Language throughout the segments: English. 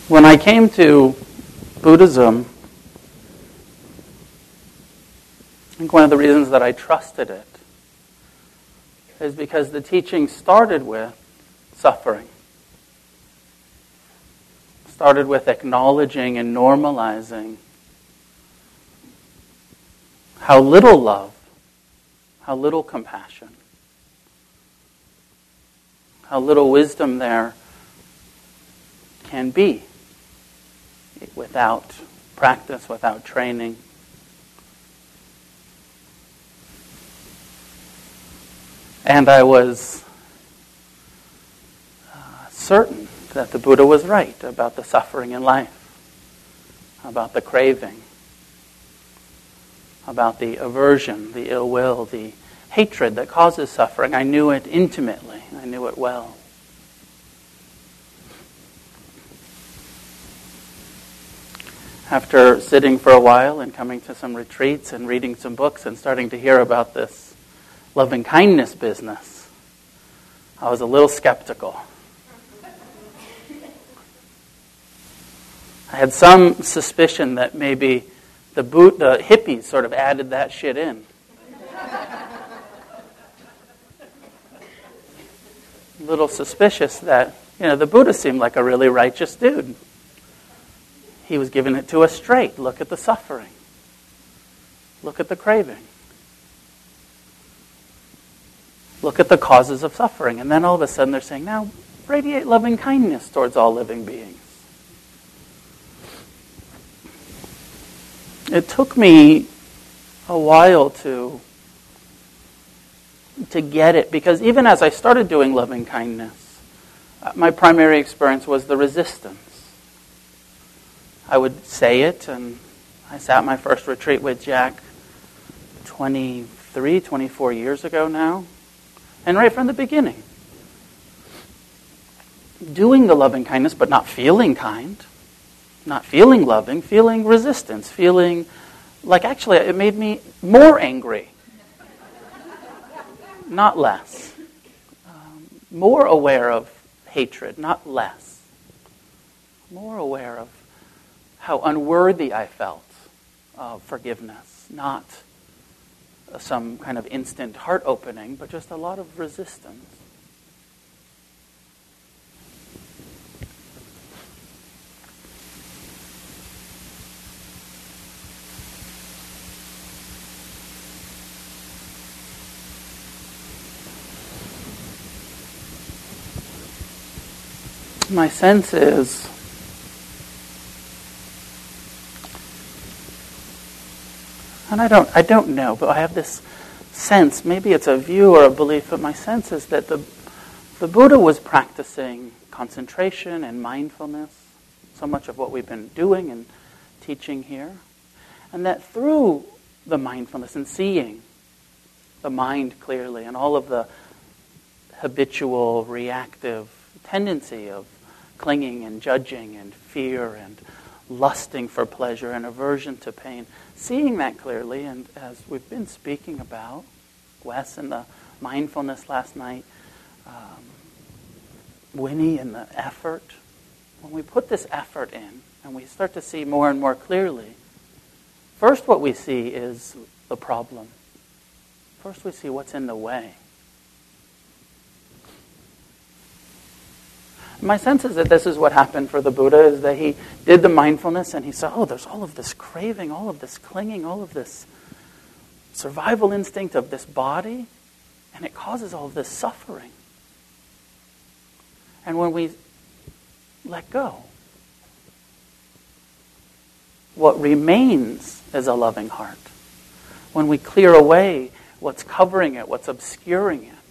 When I came to Buddhism, I think one of the reasons that I trusted it is because the teaching started with suffering. Started with acknowledging and normalizing how little love, how little compassion, how little wisdom there can be without practice, without training. And I was certain that the Buddha was right about the suffering in life, about the craving, about the aversion, the ill will, the hatred that causes suffering. I knew it intimately. I knew it well. After sitting for a while and coming to some retreats and reading some books and starting to hear about this loving kindness business, I was a little skeptical. I had some suspicion that maybe the hippies sort of added that shit in. A little suspicious that, the Buddha seemed like a really righteous dude. He was giving it to us straight. Look at the suffering. Look at the craving. Look at the causes of suffering. And then all of a sudden they're saying, now radiate loving kindness towards all living beings. It took me a while to get it, because even as I started doing loving kindness, my primary experience was the resistance. I would say it, and I sat my first retreat with Jack 24 years ago now, and right from the beginning. Doing the loving kindness, but not feeling kind. Not feeling loving, feeling resistance, feeling like actually it made me more angry, not less. More aware of hatred, not less. More aware of how unworthy I felt of forgiveness, not some kind of instant heart opening, but just a lot of resistance. My sense is and I don't know, but I have this sense, maybe it's a view or a belief, but my sense is that the Buddha was practicing concentration and mindfulness, so much of what we've been doing and teaching here, and that through the mindfulness and seeing the mind clearly and all of the habitual reactive tendency of clinging and judging and fear and lusting for pleasure and aversion to pain, seeing that clearly, and as we've been speaking about, Wes and the mindfulness last night, Winnie and the effort, when we put this effort in and we start to see more and more clearly, first what we see is the problem. First we see what's in the way. My sense is that this is what happened for the Buddha, is that he did the mindfulness and he saw, there's all of this craving, all of this clinging, all of this survival instinct of this body, and it causes all of this suffering. And when we let go, what remains is a loving heart. When we clear away what's covering it, what's obscuring it.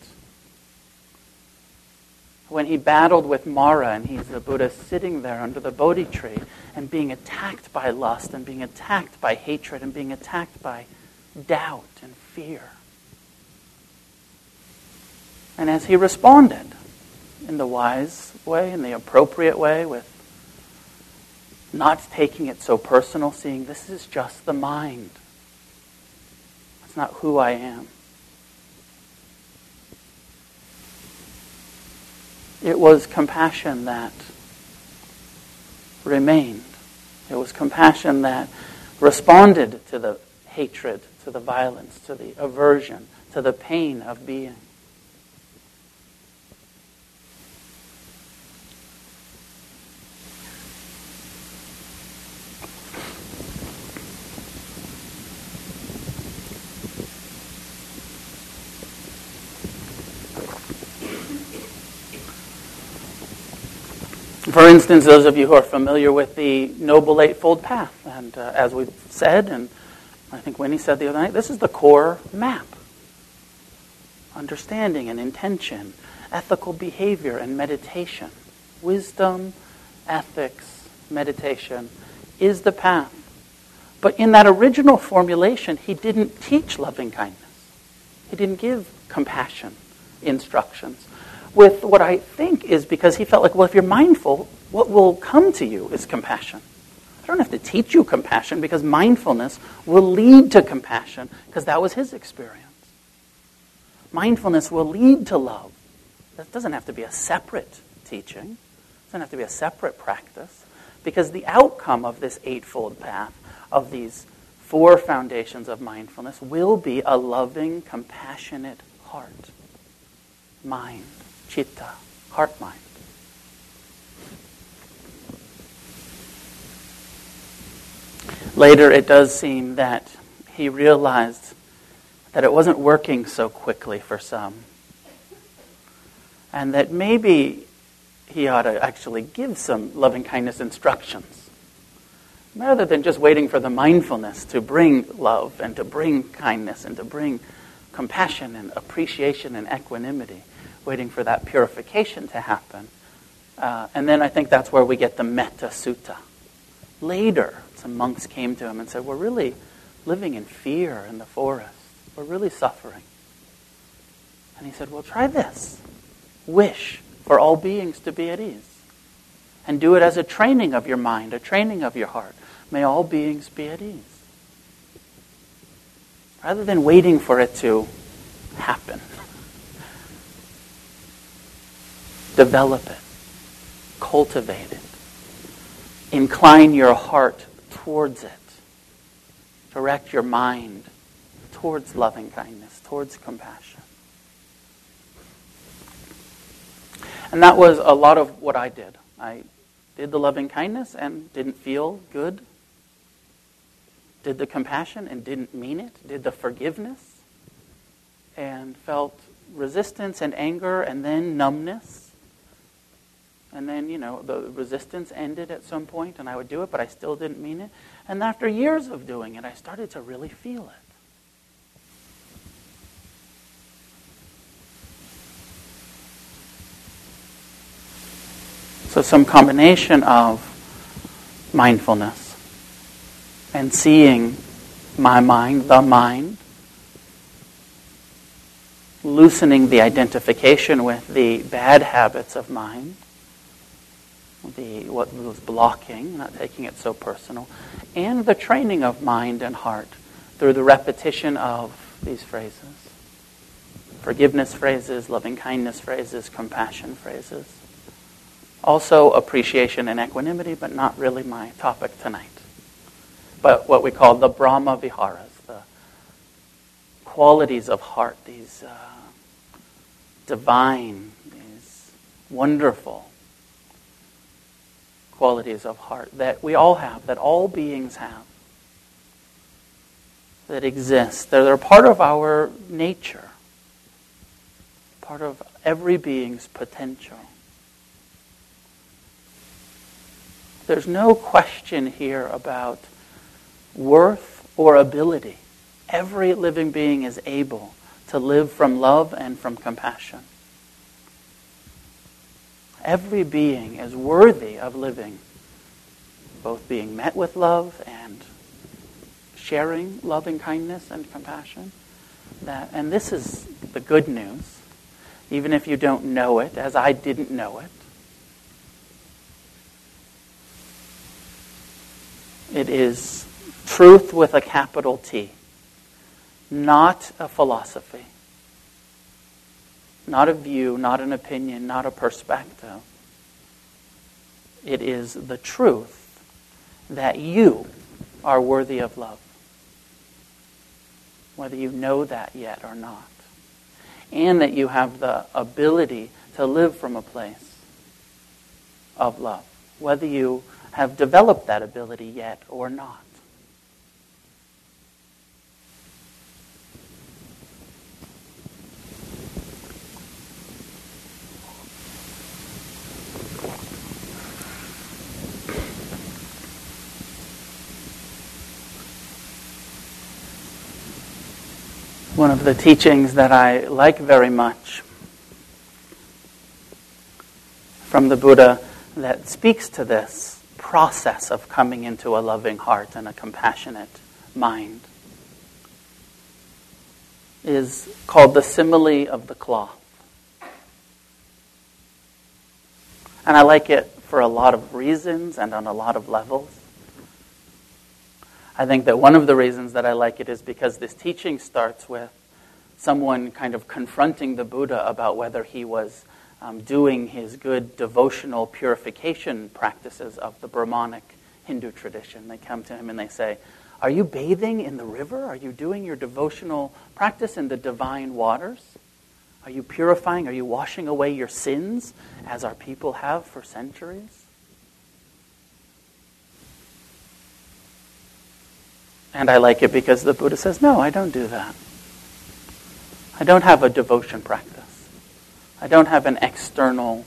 When he battled with Mara and he's the Buddha sitting there under the Bodhi tree and being attacked by lust and being attacked by hatred and being attacked by doubt and fear. And as he responded in the wise way, in the appropriate way, with not taking it so personal, seeing this is just the mind. It's not who I am. It was compassion that remained. It was compassion that responded to the hatred, to the violence, to the aversion, to the pain of being. For instance, those of you who are familiar with the Noble Eightfold Path, and as we've said, and I think Winnie said the other night, this is the core map. Understanding and intention, ethical behavior and meditation, wisdom, ethics, meditation is the path. But in that original formulation, he didn't teach loving kindness. He didn't give compassion instructions. With what I think is because he felt like, well, if you're mindful, what will come to you is compassion. I don't have to teach you compassion because mindfulness will lead to compassion because that was his experience. Mindfulness will lead to love. That doesn't have to be a separate teaching. It doesn't have to be a separate practice because the outcome of this eightfold path, of these four foundations of mindfulness, will be a loving, compassionate heart, mind. Chitta, heart-mind. Later, it does seem that he realized that it wasn't working so quickly for some, and that maybe he ought to actually give some loving-kindness instructions, rather than just waiting for the mindfulness to bring love and to bring kindness and to bring compassion and appreciation and equanimity. Waiting for that purification to happen. And then I think that's where we get the Metta Sutta. Later, some monks came to him and said, we're really living in fear in the forest. We're really suffering. And he said, well, try this. Wish for all beings to be at ease. And do it as a training of your mind, a training of your heart. May all beings be at ease. Rather than waiting for it to happen. Develop it. Cultivate it. Incline your heart towards it. Direct your mind towards loving kindness, towards compassion. And that was a lot of what I did. I did the loving kindness and didn't feel good. Did the compassion and didn't mean it. Did the forgiveness and felt resistance and anger and then numbness. And then, the resistance ended at some point, and I would do it, but I still didn't mean it. And after years of doing it, I started to really feel it. So some combination of mindfulness and seeing my mind, the mind, loosening the identification with the bad habits of mind, what was blocking, not taking it so personal, and the training of mind and heart through the repetition of these phrases. Forgiveness phrases, loving kindness phrases, compassion phrases. Also appreciation and equanimity, but not really my topic tonight. But what we call the Brahma Viharas, the qualities of heart, these divine, these wonderful qualities of heart that we all have, that all beings have, that exist. They're part of our nature, part of every being's potential. There's no question here about worth or ability. Every living being is able to live from love and from compassion. Every being is worthy of living, both being met with love and sharing loving kindness and compassion. And this is the good news, even if you don't know it, as I didn't know it. It is truth with a capital T, not a philosophy. Not a view, not an opinion, not a perspective. It is the truth that you are worthy of love, whether you know that yet or not, and that you have the ability to live from a place of love, whether you have developed that ability yet or not. One of the teachings that I like very much from the Buddha that speaks to this process of coming into a loving heart and a compassionate mind is called the simile of the cloth. And I like it for a lot of reasons and on a lot of levels. I think that one of the reasons that I like it is because this teaching starts with someone kind of confronting the Buddha about whether he was doing his good devotional purification practices of the Brahmanic Hindu tradition. They come to him and they say, "Are you bathing in the river? Are you doing your devotional practice in the divine waters? Are you purifying? Are you washing away your sins as our people have for centuries?" And I like it because the Buddha says, no, I don't do that. I don't have a devotion practice. I don't have an external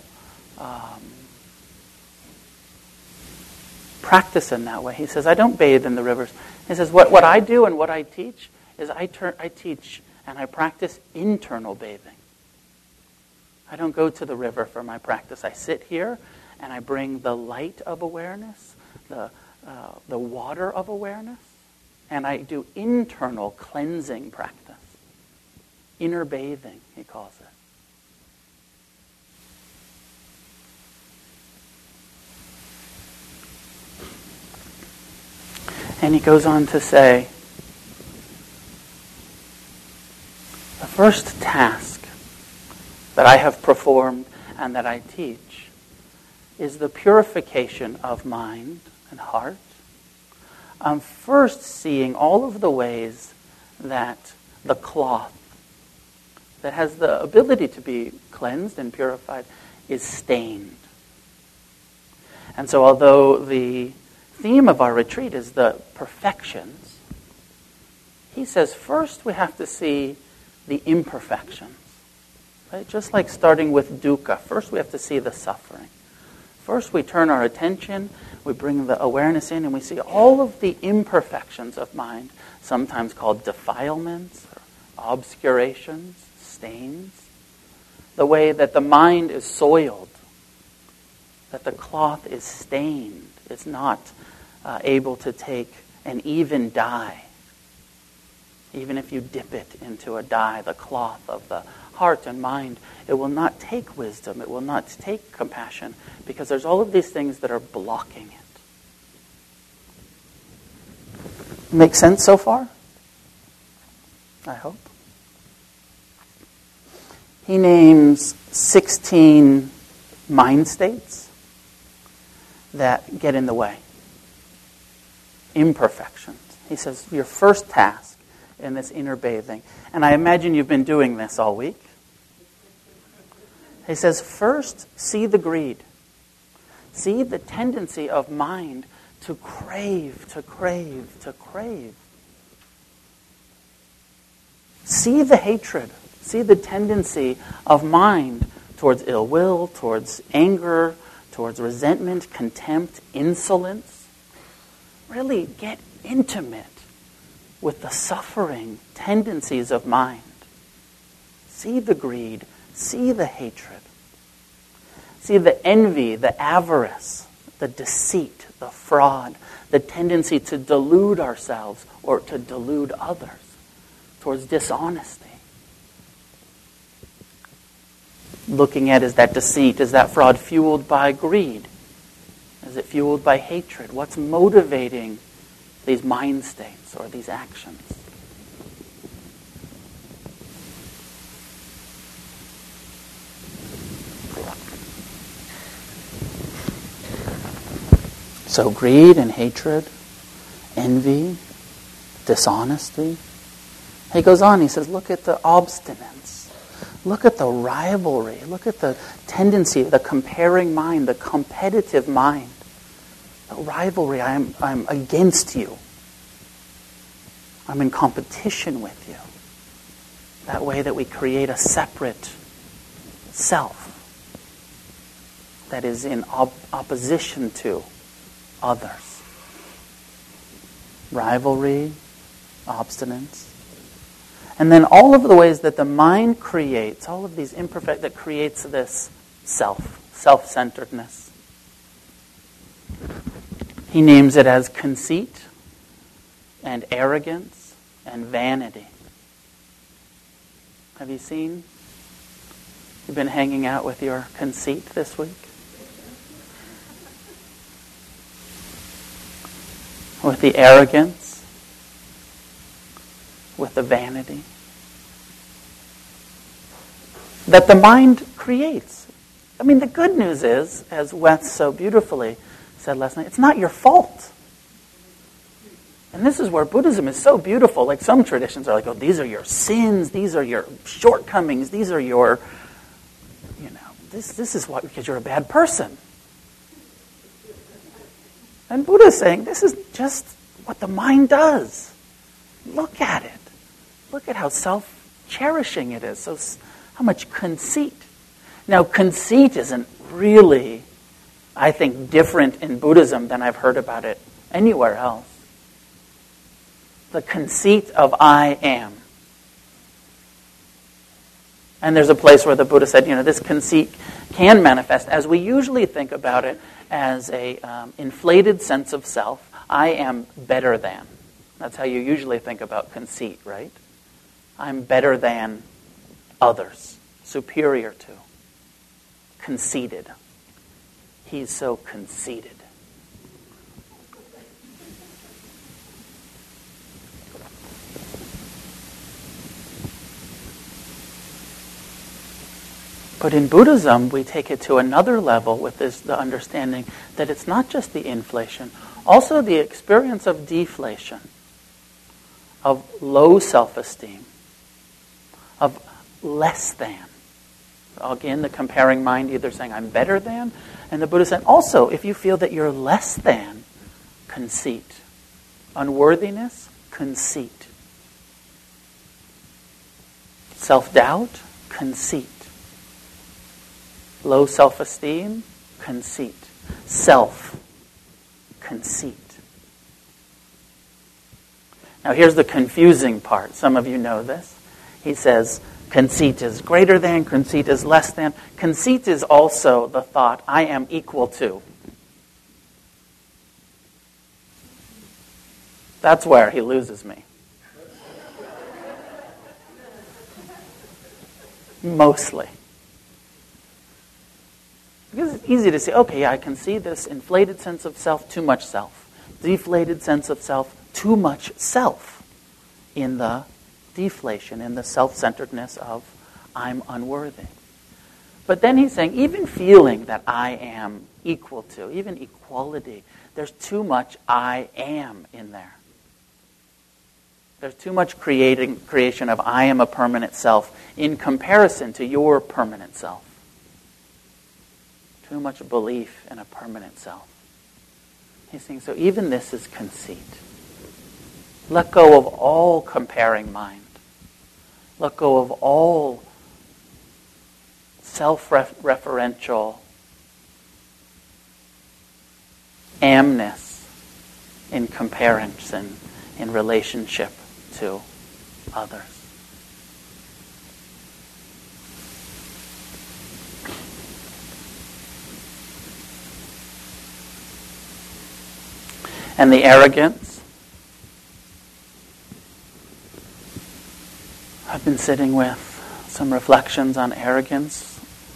practice in that way. He says, I don't bathe in the rivers. He says, what I do and what I teach is I teach and I practice internal bathing. I don't go to the river for my practice. I sit here and I bring the light of awareness, the water of awareness, and I do internal cleansing practice. Inner bathing, he calls it. And he goes on to say, the first task that I have performed and that I teach is the purification of mind and heart. I'm first seeing all of the ways that the cloth that has the ability to be cleansed and purified is stained. And so although the theme of our retreat is the perfections, he says first we have to see the imperfections. Right? Just like starting with dukkha, first we have to see the suffering. First we turn our attention, we bring the awareness in, and we see all of the imperfections of mind, sometimes called defilements or obscurations, stains. The way that the mind is soiled, that the cloth is stained, it's not able to take an even dye. Even if you dip it into a dye, the cloth of the heart and mind, it will not take wisdom, it will not take compassion, because there's all of these things that are blocking it. Make sense so far? I hope. He names 16 mind states that get in the way. Imperfections. He says, your first task in this inner bathing, and I imagine you've been doing this all week. He says, first, see the greed. See the tendency of mind to crave, to crave, to crave. See the hatred. See the tendency of mind towards ill will, towards anger, towards resentment, contempt, insolence. Really get intimate with the suffering tendencies of mind. See the greed. See the hatred. See the envy, the avarice, the deceit, the fraud, the tendency to delude ourselves or to delude others, towards dishonesty. Looking at, is that deceit, is that fraud fueled by greed? Is it fueled by hatred? What's motivating these mind states or these actions? So greed and hatred, envy, dishonesty. He goes on, he says, look at the obstinance. Look at the rivalry. Look at the tendency, the comparing mind, the competitive mind. The rivalry, I'm against you. I'm in competition with you. That way that we create a separate self that is in opposition to others. Rivalry, obstinance. And then all of the ways that the mind creates, all of these imperfect, that creates this self-centeredness. He names it as conceit and arrogance and vanity. Have you seen? You've been hanging out with your conceit this week? With the arrogance? With the vanity? That the mind creates. I mean, the good news is, as Wes so beautifully said last night, it's not your fault. And this is where Buddhism is so beautiful. Like some traditions are like, oh, these are your sins, these are your shortcomings, these are your, this is what, because you're a bad person. And Buddha is saying, this is just what the mind does. Look at it. Look at how self-cherishing it is. So how much conceit. Now, conceit isn't really, I think, different in Buddhism than I've heard about it anywhere else. The conceit of I am. And there's a place where the Buddha said, this conceit can manifest as we usually think about it as a inflated sense of self. I am better than. That's how you usually think about conceit, right? I'm better than others, superior to, conceited. He's so conceited. But in Buddhism, we take it to another level with the understanding that it's not just the inflation, also the experience of deflation, of low self-esteem, of less than. Again, the comparing mind either saying, I'm better than, and the Buddha said, also, if you feel that you're less than, conceit. Unworthiness, conceit. Self-doubt, conceit. Low self-esteem, conceit. Self, conceit. Now here's the confusing part. Some of you know this. He says, conceit is greater than, conceit is less than. Conceit is also the thought, I am equal to. That's where he loses me. Mostly. Because it's easy to say, okay, yeah, I can see this inflated sense of self, too much self. Deflated sense of self, too much self in the deflation, in the self-centeredness of I'm unworthy. But then he's saying, even feeling that I am equal to, even equality, there's too much I am in there. There's too much creation of I am a permanent self in comparison to your permanent self. Too much belief in a permanent self. He's saying, so even this is conceit. Let go of all comparing mind. Let go of all self-referential amness in comparison, in relationship to others. And the arrogance. I've been sitting with some reflections on arrogance.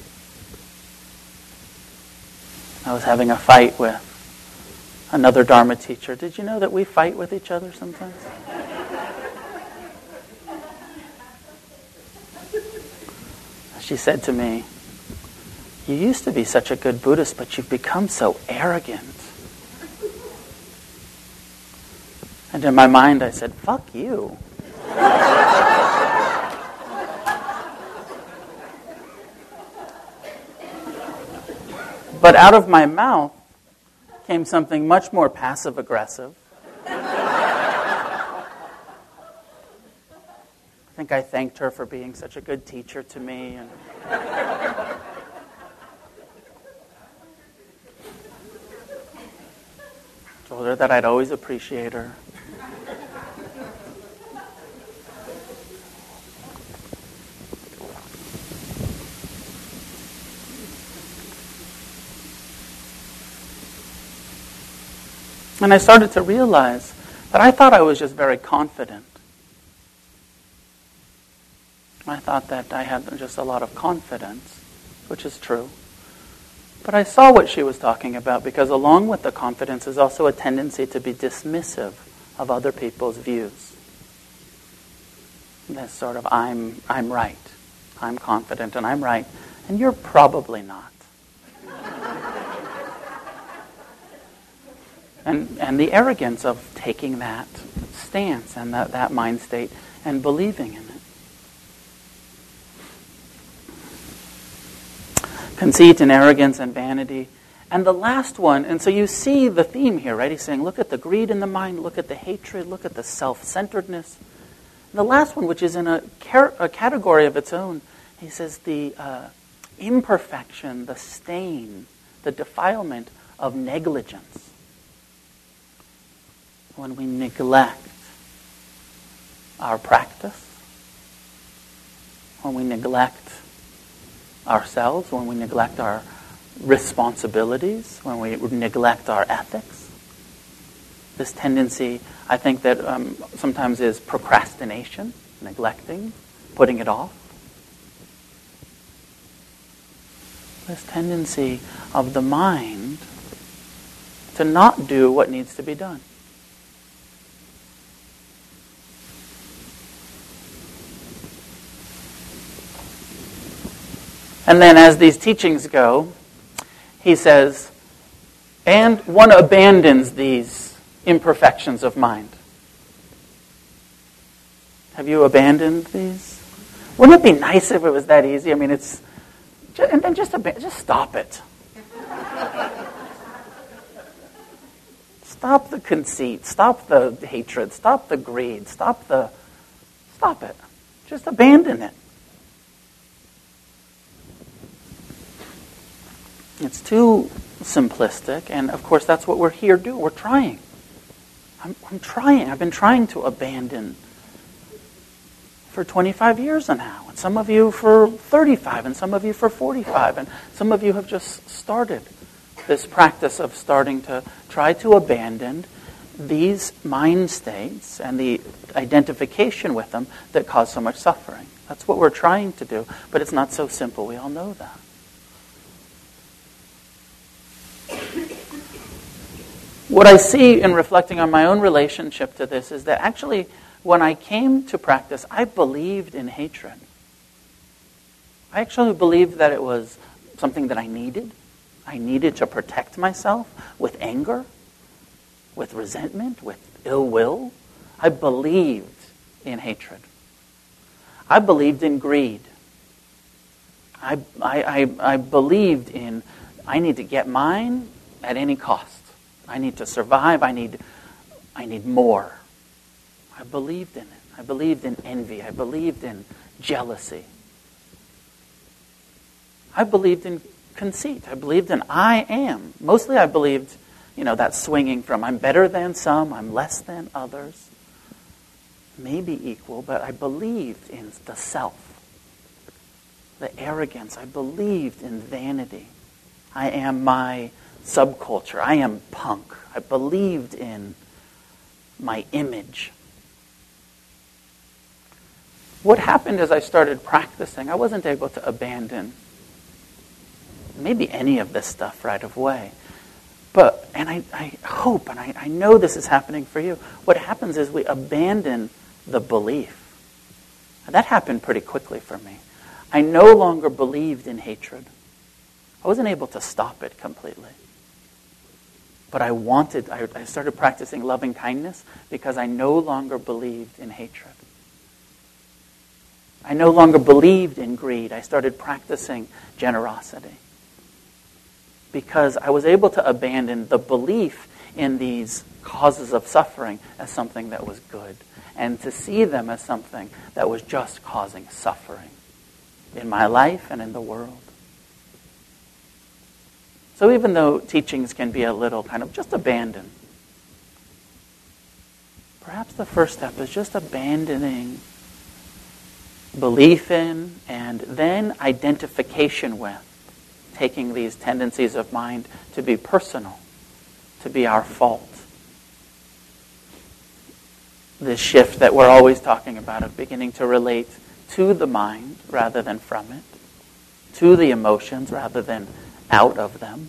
I was having a fight with another Dharma teacher. Did you know that we fight with each other sometimes? She said to me, you used to be such a good Buddhist, but you've become so arrogant. And in my mind I said, fuck you. But out of my mouth came something much more passive-aggressive. I think I thanked her for being such a good teacher to me. And told her that I'd always appreciate her. And I started to realize that I thought I was just very confident. I thought that I had just a lot of confidence, which is true. But I saw what she was talking about, because along with the confidence is also a tendency to be dismissive of other people's views. This sort of, I'm right, I'm confident and I'm right, and you're probably not. And the arrogance of taking that stance and that mind state and believing in it. Conceit and arrogance and vanity. And the last one, and so you see the theme here, right? He's saying, look at the greed in the mind, look at the hatred, look at the self-centeredness. And the last one, which is in a category of its own, he says the imperfection, the stain, the defilement of negligence. When we neglect our practice, when we neglect ourselves, when we neglect our responsibilities, when we neglect our ethics. This tendency, I think, that sometimes is procrastination, neglecting, putting it off. This tendency of the mind to not do what needs to be done. And then as these teachings go, he says, and one abandons these imperfections of mind. Have you abandoned these? Wouldn't it be nice if it was that easy? I mean, it's... And then just stop it. Stop the conceit. Stop the hatred. Stop the greed. Stop it. Just abandon it. It's too simplistic, and of course that's what we're here doing. We're trying. I'm trying. I've been trying to abandon for 25 years now, and some of you for 35, and some of you for 45, and some of you have just started this practice of starting to try to abandon these mind states and the identification with them that cause so much suffering. That's what we're trying to do, but it's not so simple. We all know that. What I see in reflecting on my own relationship to this is that actually when I came to practice, I believed in hatred. I actually believed that it was something that I needed. I needed to protect myself with anger, with resentment, with ill will. I believed in hatred. I believed in greed. I believed in, I need to get mine at any cost. I need to survive. I need more. I believed in it. I believed in envy. I believed in jealousy. I believed in conceit. I believed in I am. Mostly I believed, that swinging from I'm better than some, I'm less than others. Maybe equal, but I believed in the self. The arrogance. I believed in vanity. I am my subculture. I am punk. I believed in my image. What happened as I started practicing, I wasn't able to abandon maybe any of this stuff right away. And I hope, and I know this is happening for you, what happens is we abandon the belief. That happened pretty quickly for me. I no longer believed in hatred. I wasn't able to stop it completely. But I started practicing loving kindness because I no longer believed in hatred. I no longer believed in greed. I started practicing generosity because I was able to abandon the belief in these causes of suffering as something that was good and to see them as something that was just causing suffering in my life and in the world. So even though teachings can be a little kind of just abandon, perhaps the first step is just abandoning belief in and then identification with, taking these tendencies of mind to be personal, to be our fault. This shift that we're always talking about of beginning to relate to the mind rather than from it, to the emotions rather than out of them.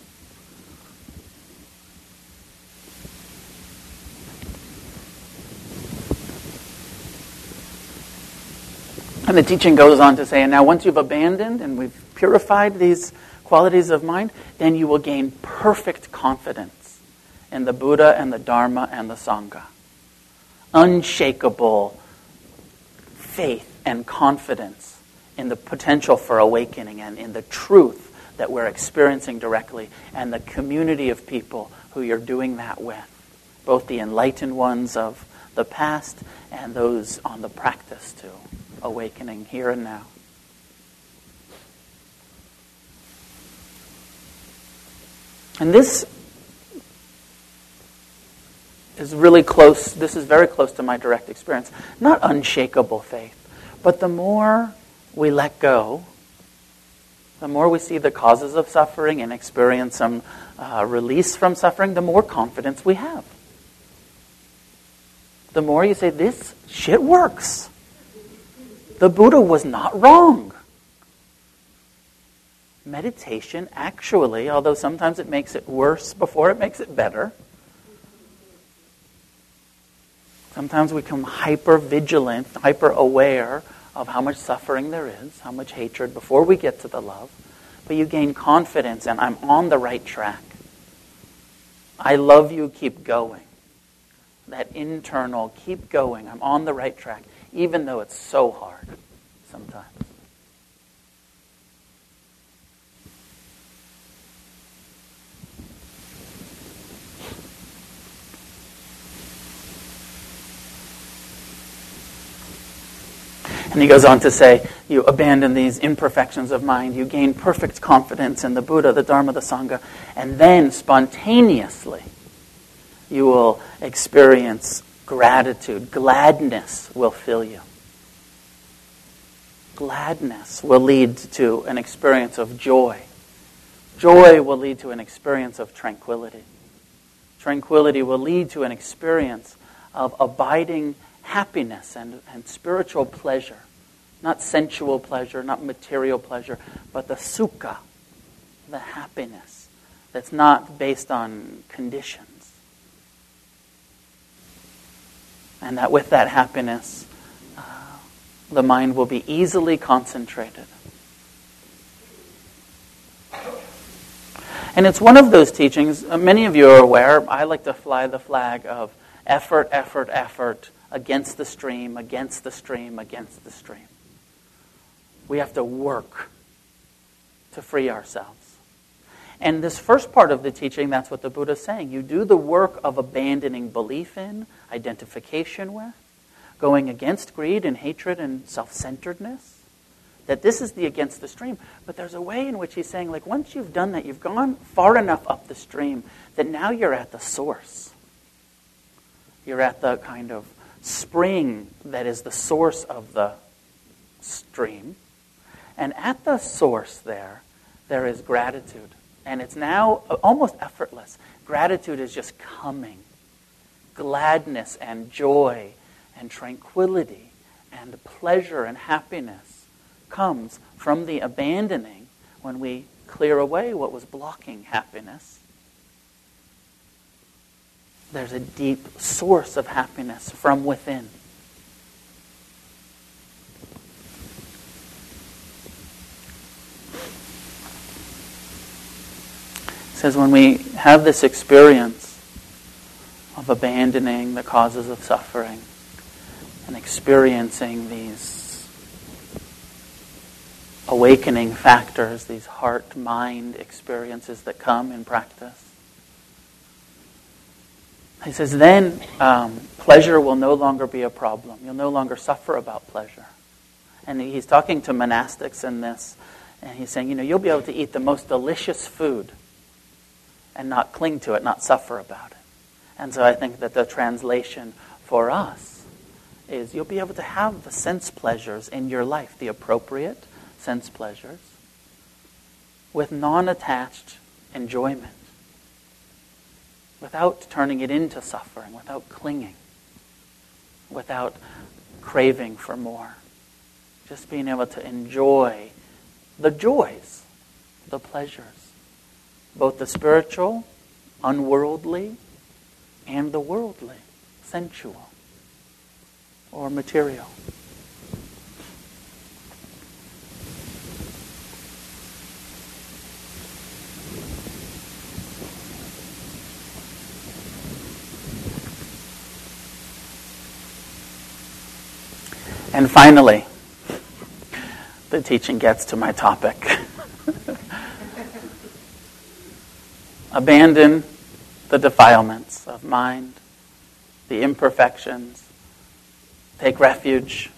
And the teaching goes on to say, and now once you've abandoned and we've purified these qualities of mind, then you will gain perfect confidence in the Buddha and the Dharma and the Sangha. Unshakable faith and confidence in the potential for awakening and in the truth that we're experiencing directly and the community of people who you're doing that with, both the enlightened ones of the past and those on the practice to awakening here and now. And this is really close, this is very close to my direct experience. Not unshakable faith, but the more we let go, the more we see the causes of suffering and experience some release from suffering, the more confidence we have. The more you say, this shit works. The Buddha was not wrong. Meditation actually, although sometimes it makes it worse before it makes it better, sometimes we become hyper-vigilant, hyper-aware of how much suffering there is, how much hatred before we get to the love. But you gain confidence and I'm on the right track. I love you, keep going. That internal, keep going, I'm on the right track, even though it's so hard sometimes. And he goes on to say, you abandon these imperfections of mind, you gain perfect confidence in the Buddha, the Dharma, the Sangha, and then spontaneously you will experience gratitude. Gladness will fill you. Gladness will lead to an experience of joy. Joy will lead to an experience of tranquility. Tranquility will lead to an experience of abiding happiness and spiritual pleasure. Not sensual pleasure, not material pleasure, but the sukha, the happiness that's not based on conditions. And that with that happiness, the mind will be easily concentrated. And it's one of those teachings, many of you are aware, I like to fly the flag of effort, effort, effort, against the stream, against the stream, against the stream. We have to work to free ourselves. And this first part of the teaching, that's what the Buddha is saying. You do the work of abandoning belief in, identification with, going against greed and hatred and self-centeredness. That this is the against the stream. But there's a way in which he's saying, like, once you've done that, you've gone far enough up the stream that now you're at the source. You're at the kind of spring that is the source of the stream. And at the source there is gratitude. And it's now almost effortless. Gratitude is just coming. Gladness and joy and tranquility and pleasure and happiness comes from the abandoning when we clear away what was blocking happiness. There's a deep source of happiness from within. It says when we have this experience of abandoning the causes of suffering and experiencing these awakening factors, these heart-mind experiences that come in practice. He says, then pleasure will no longer be a problem. You'll no longer suffer about pleasure. And he's talking to monastics in this, and he's saying, you'll be able to eat the most delicious food and not cling to it, not suffer about it. And so I think that the translation for us is you'll be able to have the sense pleasures in your life, the appropriate sense pleasures, with non-attached enjoyment, without turning it into suffering, without clinging, without craving for more. Just being able to enjoy the joys, the pleasures, both the spiritual, unworldly, and the worldly, sensual, or material. And finally, the teaching gets to my topic. Abandon the defilements of mind, the imperfections. Take refuge,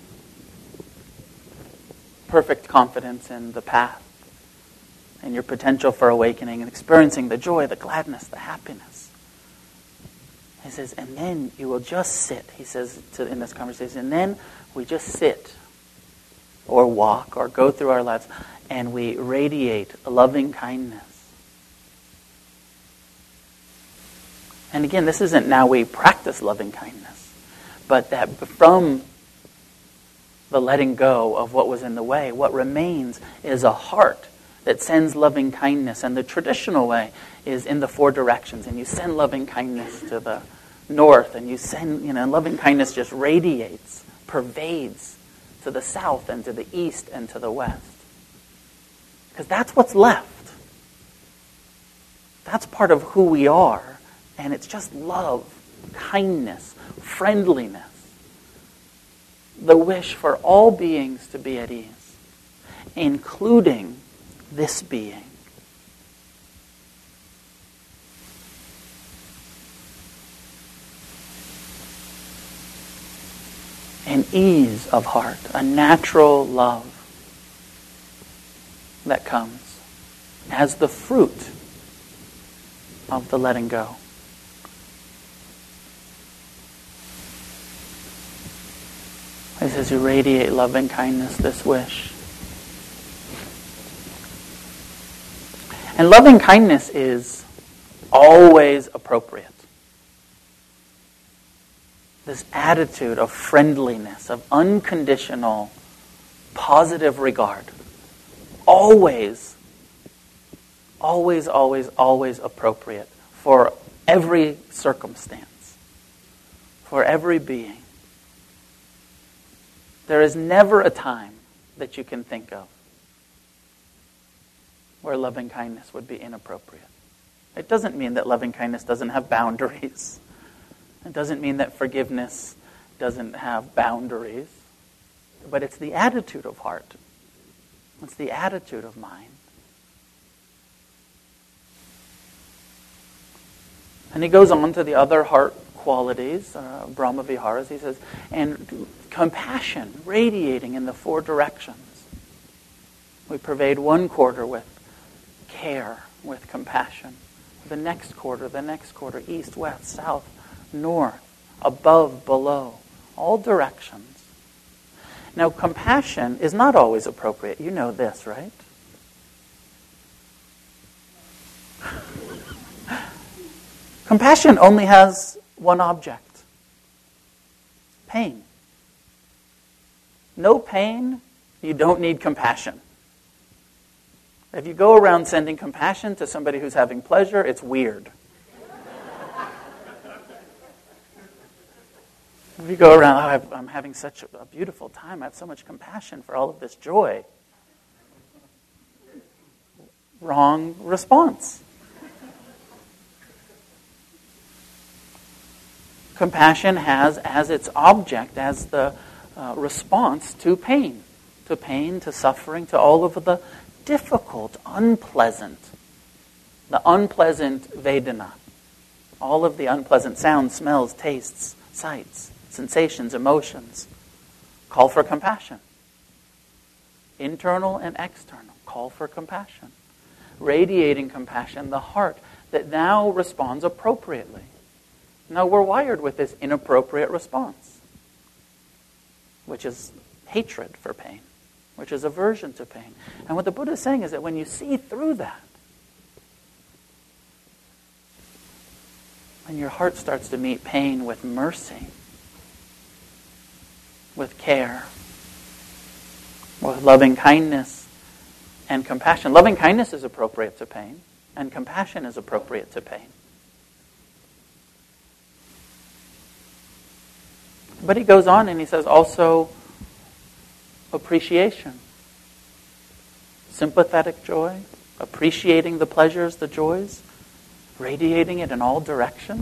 perfect confidence in the path and your potential for awakening and experiencing the joy, the gladness, the happiness. He says, and then you will just sit, he says in this conversation, and then we just sit or walk or go through our lives and we radiate loving kindness. And again, this isn't now we practice loving kindness, but that from the letting go of what was in the way, what remains is a heart that sends loving kindness. And the traditional way is in the four directions. And you send loving kindness to the north, and you send, and loving kindness just radiates, pervades to the south and to the east and to the west. Because that's what's left. That's part of who we are. And it's just love, kindness, friendliness. The wish for all beings to be at ease, including this being. An ease of heart, a natural love that comes as the fruit of the letting go. He says, you radiate loving kindness, this wish. And loving kindness is always appropriate. This attitude of friendliness, of unconditional, positive regard. Always, always, always, always appropriate for every circumstance, for every being. There is never a time that you can think of where loving kindness would be inappropriate. It doesn't mean that loving kindness doesn't have boundaries. It doesn't mean that forgiveness doesn't have boundaries. But it's the attitude of heart. It's the attitude of mind. And he goes on to the other heart qualities, Brahma Viharas. He says, and compassion radiating in the four directions. We pervade one quarter with care, with compassion. The next quarter, east, west, south, north, above, below, all directions. Now, compassion is not always appropriate. You know this, right? Compassion only has one object: pain. No pain, you don't need compassion. If you go around sending compassion to somebody who's having pleasure, it's weird. If you go around, I'm having such a beautiful time, I have so much compassion for all of this joy. Wrong response. Compassion has as its object, as the response to pain, to suffering, to all of the difficult, unpleasant Vedana, all of the unpleasant sounds, smells, tastes, sights, sensations, emotions. Call for compassion. Internal and external. Call for compassion. Radiating compassion, the heart that now responds appropriately. Now we're wired with this inappropriate response, which is hatred for pain, which is aversion to pain. And what the Buddha is saying is that when you see through that, when your heart starts to meet pain with mercy, with care, with loving kindness and compassion. Loving kindness is appropriate to pain, and compassion is appropriate to pain. But he goes on and he says also appreciation. Sympathetic joy, appreciating the pleasures, the joys, radiating it in all directions.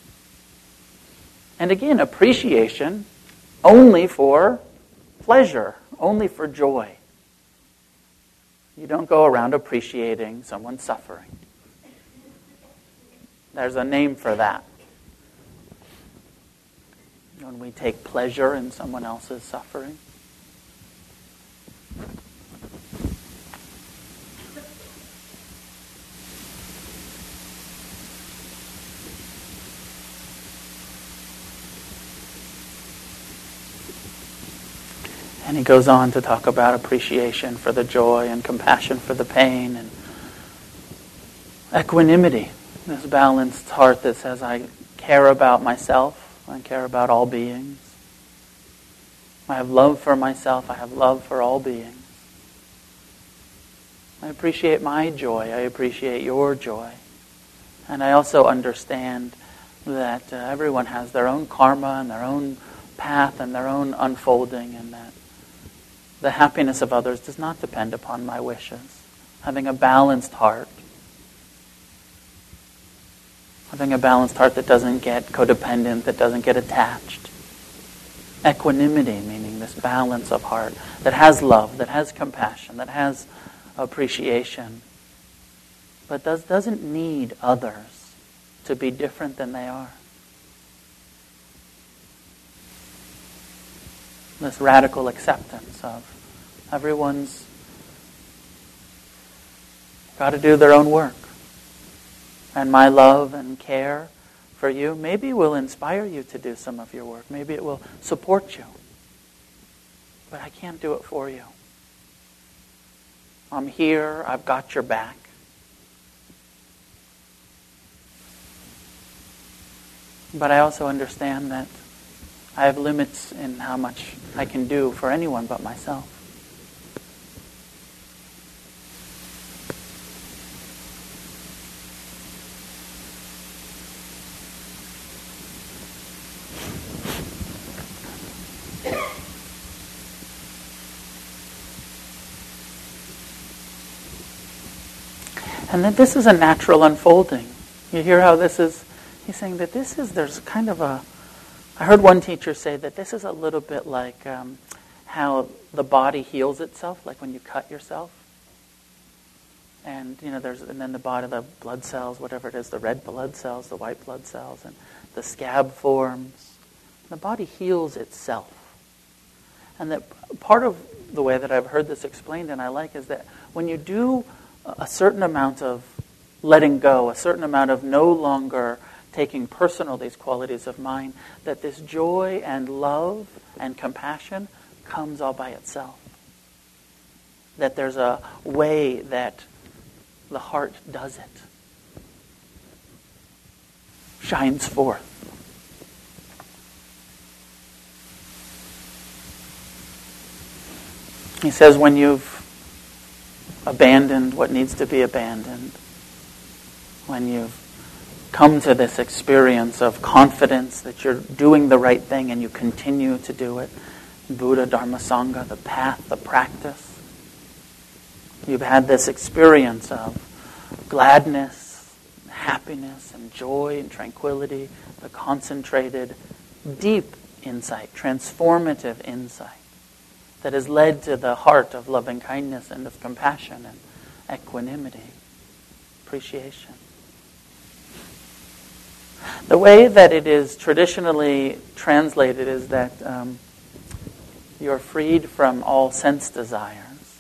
And again, appreciation only for pleasure, only for joy. You don't go around appreciating someone's suffering. There's a name for that. When we take pleasure in someone else's suffering. And he goes on to talk about appreciation for the joy and compassion for the pain and equanimity, this balanced heart that says, I care about myself, I care about all beings. I have love for myself, I have love for all beings. I appreciate my joy, I appreciate your joy. And I also understand that everyone has their own karma and their own path and their own unfolding, and that the happiness of others does not depend upon my wishes. Having a balanced heart. Having a balanced heart that doesn't get codependent, that doesn't get attached. Equanimity, meaning this balance of heart that has love, that has compassion, that has appreciation, but doesn't need others to be different than they are. This radical acceptance of everyone's got to do their own work. And my love and care for you maybe will inspire you to do some of your work. Maybe it will support you. But I can't do it for you. I'm here. I've got your back. But I also understand that I have limits in how much I can do for anyone but myself. And that this is a natural unfolding. You hear how this is, he's saying that there's kind of a, I heard one teacher say that this is a little bit like how the body heals itself, like when you cut yourself. And and then the body, the blood cells, whatever it is, the red blood cells, the white blood cells, and the scab forms. The body heals itself. And that part of the way that I've heard this explained and I like is that when you do a certain amount of letting go, a certain amount of no longer taking personal these qualities of mind, that this joy and love and compassion comes all by itself. That there's a way that the heart does it. Shines forth. He says when you've abandoned what needs to be abandoned, when you've come to this experience of confidence that you're doing the right thing and you continue to do it, Buddha, Dharma, Sangha, the path, the practice, you've had this experience of gladness, happiness and joy and tranquility, the concentrated, deep insight, transformative insight that has led to the heart of loving kindness and of compassion and equanimity, appreciation. The way that it is traditionally translated is that you're freed from all sense desires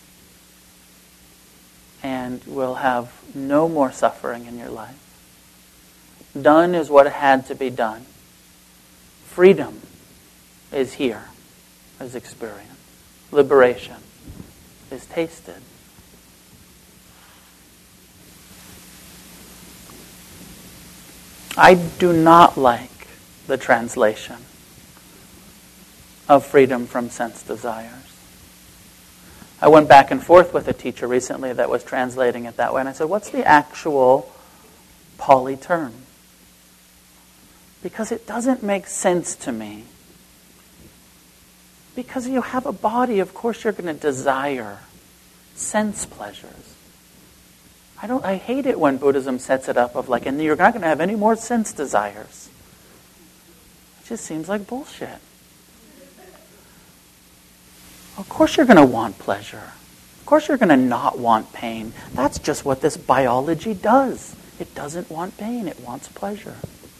and will have no more suffering in your life. Done is what had to be done. Freedom is here, is experienced. Liberation is tasted. I do not like the translation of freedom from sense desires. I went back and forth with a teacher recently that was translating it that way, and I said, what's the actual Pali term? Because it doesn't make sense to me. Because you have a body, of course you're going to desire sense pleasures. I hate it when Buddhism sets it up of like, and you're not going to have any more sense desires. It just seems like bullshit. Of course you're going to want pleasure. Of course you're going to not want pain. That's just what this biology does. It doesn't want pain, it wants pleasure.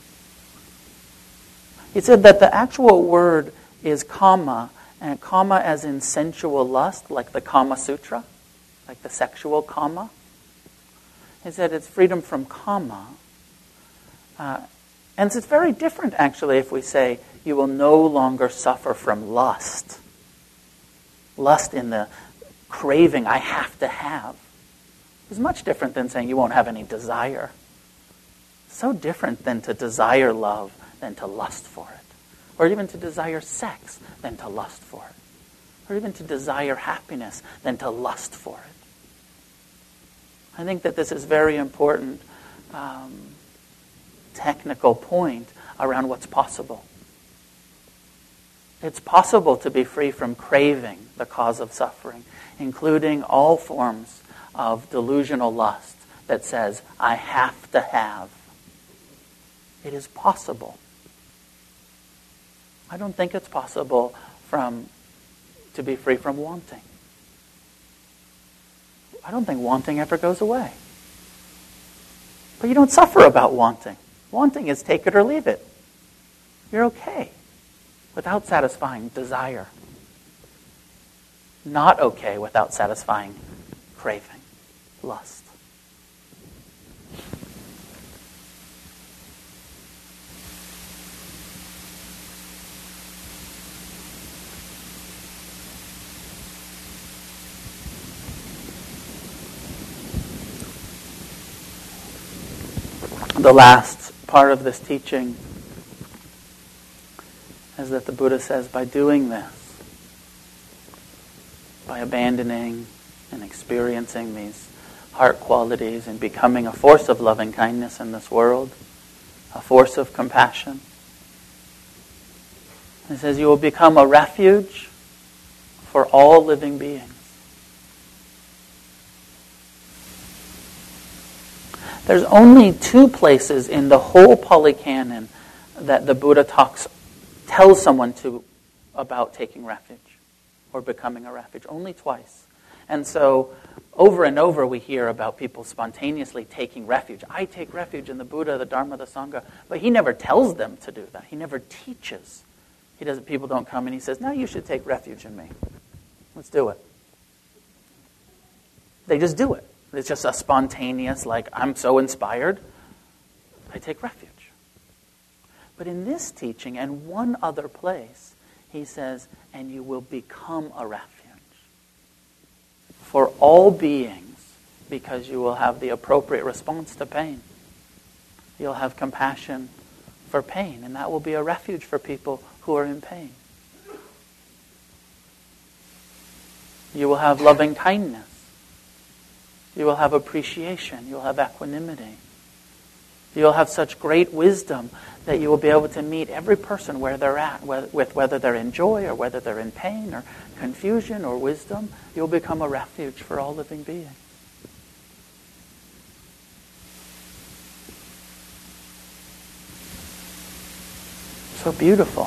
He said that the actual word is kama, and kama as in sensual lust, like the Kama Sutra, like the sexual kama. He said it's freedom from kama. And it's very different, actually, if we say you will no longer suffer from lust. Lust in the craving, I have to have. It's much different than saying you won't have any desire. So different than to desire love than to lust for it. Or even to desire sex than to lust for it. Or even to desire happiness than to lust for it. I think that this is very important technical point around what's possible. It's possible to be free from craving, the cause of suffering, including all forms of delusional lust that says, I have to have. It is possible. I don't think it's possible to be free from wanting. I don't think wanting ever goes away. But you don't suffer about wanting. Wanting is take it or leave it. You're okay without satisfying desire. Not okay without satisfying craving, lust. The last part of this teaching is that the Buddha says by doing this, by abandoning and experiencing these heart qualities and becoming a force of loving kindness in this world, a force of compassion, he says you will become a refuge for all living beings. There's only two places in the whole Pali Canon that the Buddha tells someone about taking refuge or becoming a refuge. Only twice. And so over and over we hear about people spontaneously taking refuge. I take refuge in the Buddha, the Dharma, the Sangha. But he never tells them to do that. He never teaches. People don't come and he says, now you should take refuge in me. Let's do it. They just do it. It's just a spontaneous, like, I'm so inspired, I take refuge. But in this teaching and one other place, he says, and you will become a refuge for all beings because you will have the appropriate response to pain. You'll have compassion for pain, and that will be a refuge for people who are in pain. You will have loving kindness. You will have appreciation. You'll have equanimity. You'll have such great wisdom that you will be able to meet every person where they're at, with whether they're in joy or whether they're in pain or confusion or wisdom. You'll become a refuge for all living beings. So beautiful.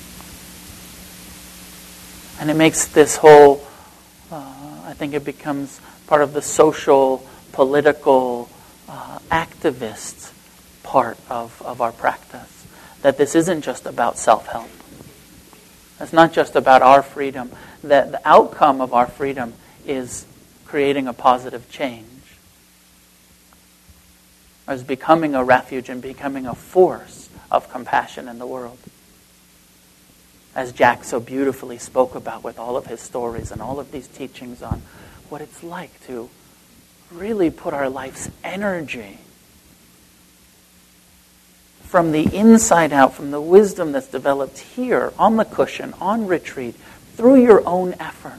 And it makes this whole, I think it becomes part of the social, political, activist part of our practice. That this isn't just about self-help. It's not just about our freedom. That the outcome of our freedom is creating a positive change. As becoming a refuge and becoming a force of compassion in the world. As Jack so beautifully spoke about with all of his stories and all of these teachings on what it's like to really put our life's energy from the inside out, from the wisdom that's developed here, on the cushion, on retreat, through your own effort.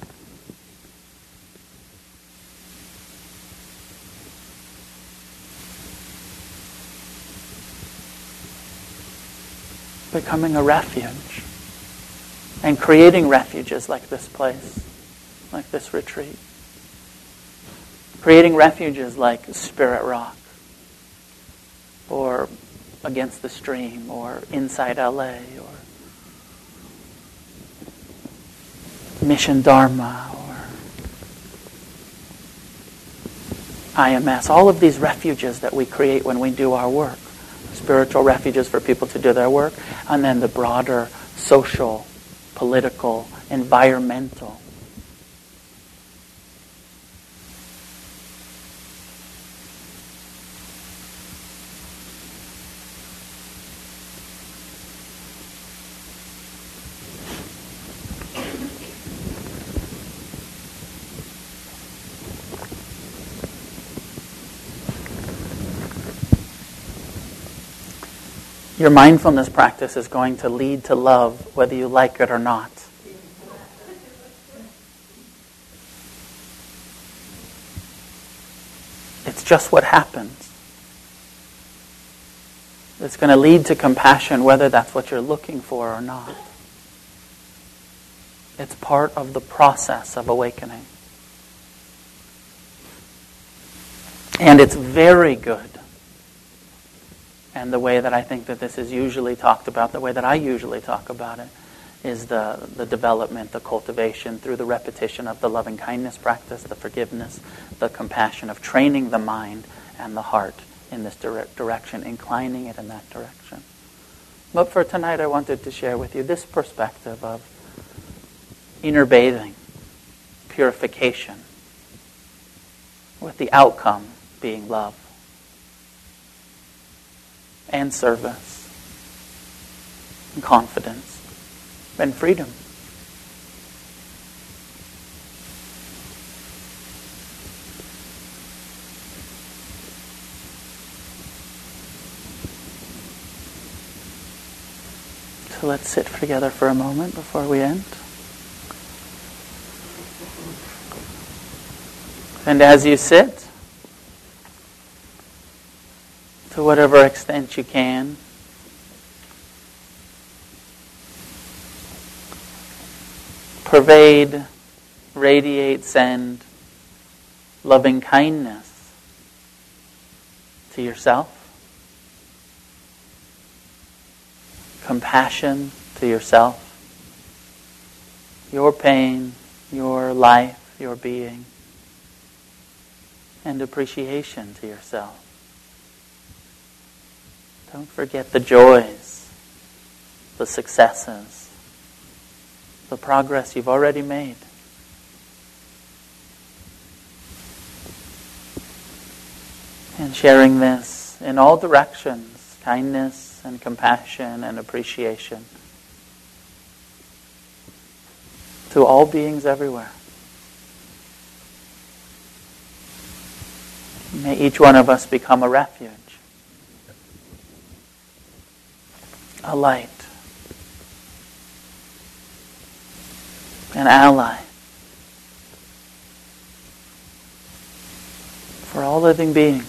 Becoming a refuge. And creating refuges like this place, like this retreat. Creating refuges like Spirit Rock, or Against the Stream, or Inside LA, or Mission Dharma, or IMS. All of these refuges that we create when we do our work. Spiritual refuges for people to do their work, and then the broader social, political, environmental. Your mindfulness practice is going to lead to love, whether you like it or not. It's just what happens. It's going to lead to compassion, whether that's what you're looking for or not. It's part of the process of awakening. And it's very good. And the way that I think that this is usually talked about, the way that I usually talk about it, is the development, the cultivation through the repetition of the loving kindness practice, the forgiveness, the compassion of training the mind and the heart in this direction, inclining it in that direction. But for tonight, I wanted to share with you this perspective of inner bathing, purification, with the outcome being love and service and confidence and freedom. So let's sit together for a moment before we end. And as you sit, to whatever extent you can, pervade, radiate, send loving kindness to yourself, compassion to yourself, your pain, your life, your being, and appreciation to yourself. Don't forget the joys, the successes, the progress you've already made. And sharing this in all directions, kindness and compassion and appreciation, to all beings everywhere. May each one of us become a refuge, a light, an ally for all living beings.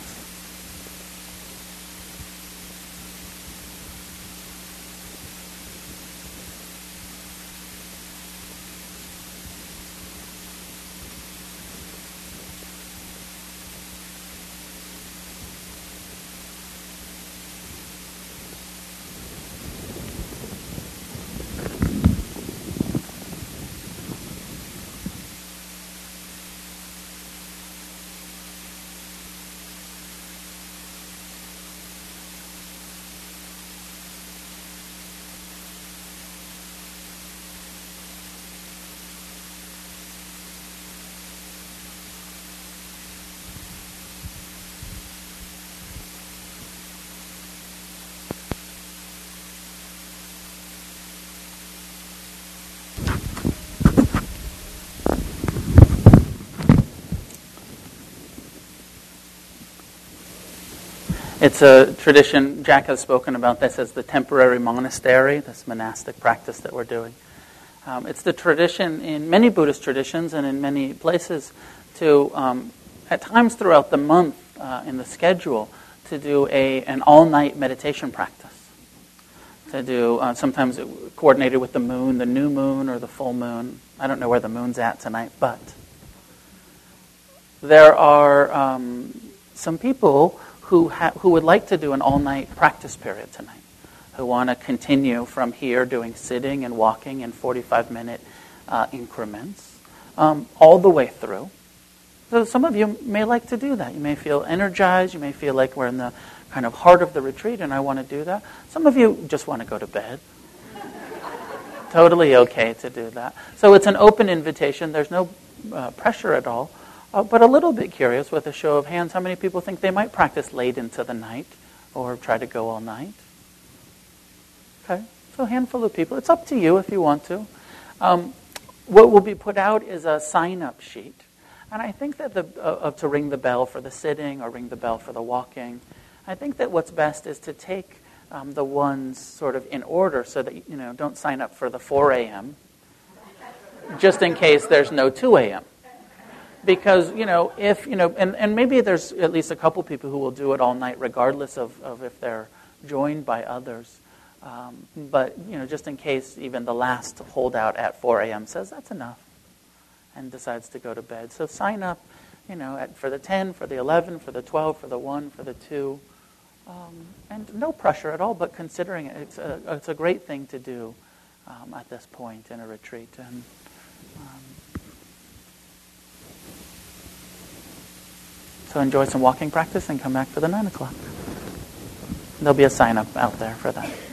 It's a tradition, Jack has spoken about this as the temporary monastery, this monastic practice that we're doing. It's the tradition in many Buddhist traditions and in many places to, at times throughout the month in the schedule, to do an all-night meditation practice. To do, sometimes coordinated with the moon, the new moon or the full moon. I don't know where the moon's at tonight, but there are some people who would like to do an all-night practice period tonight, who want to continue from here doing sitting and walking in 45-minute increments all the way through. So some of you may like to do that. You may feel energized. You may feel like we're in the kind of heart of the retreat and I want to do that. Some of you just want to go to bed. Totally okay to do that. So it's an open invitation. There's no pressure at all. But a little bit curious, with a show of hands, how many people think they might practice late into the night or try to go all night? Okay, so a handful of people. It's up to you if you want to. What will be put out is a sign-up sheet. And I think that to ring the bell for the sitting or ring the bell for the walking, I think that what's best is to take the ones sort of in order so that, don't sign up for the 4 a.m. just in case there's no 2 a.m. Because, if, and maybe there's at least a couple people who will do it all night regardless of if they're joined by others. But, just in case even the last holdout at 4 a.m. says that's enough and decides to go to bed. So sign up, for the 10, for the 11, for the 12, for the 1, for the 2. And no pressure at all, but considering it, it's a great thing to do at this point in a retreat. And so enjoy some walking practice and come back for the 9 o'clock. There'll be a sign up out there for that.